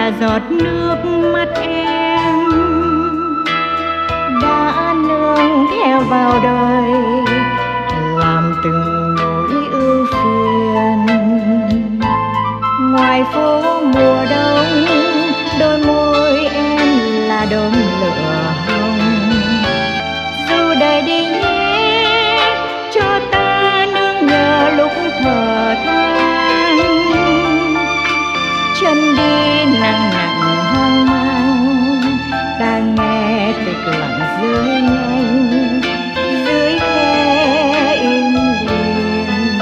là giọt nước mắt em đã nương theo vào đời, làm từng nỗi ưu phiền. Ngoài phố mùa đông, đôi môi em là đốm lửa hồng. Dù đời đi nhé, cho ta nương nhờ lúc thở than. Chân đi nặng nặng hoang mang, ta nghe tịch lặng dưới nhanh, dưới khe im lìm.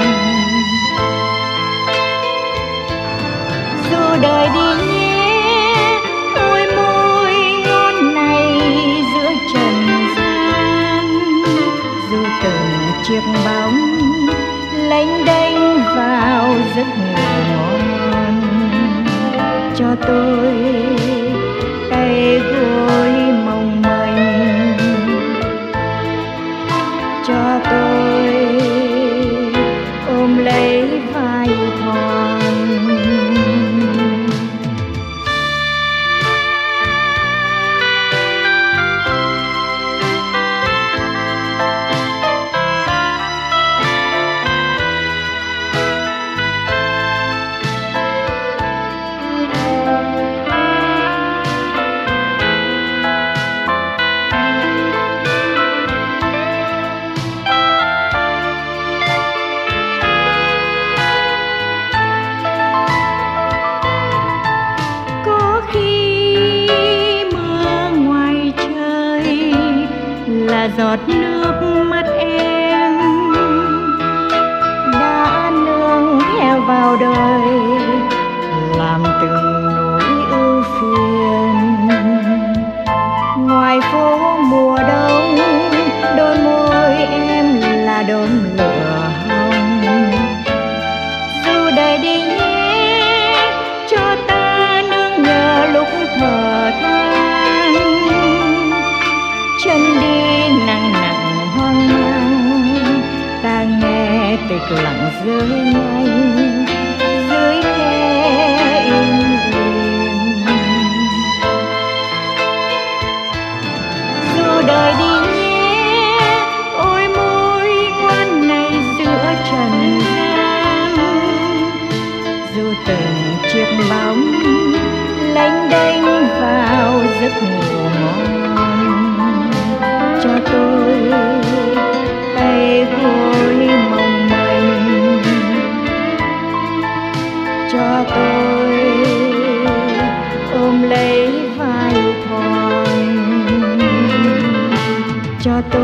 Dù đời đi nhé, ôi môi ngon này giữa trần gian. Dù từng chiếc bóng lênh đênh vào giấc ngủ ngon, cho tôi tay gối mong manh, cho tôi ôm lấy vai thon. Là giọt nước mắt em đã nương theo vào đời, làm từng nỗi ưu phiền. Ngoài phố mùa đông, đôi môi em là đốm lửa hồng. Dù đời đi nhé, cho ta nương nhờ lúc thở than. Chân đi nặng nặng hoang mang, ta nghe tịch lặng rơi nhanh, dưới khe im lìm. Dù đời đi nhé, ôi môi ngoan này giữa trần gian. Dù từng chiếc bóng lênh đênh vào giấc ngủ ngon, cho tôi tay gối mong manh, cho tôi ôm lấy vai thon, cho tôi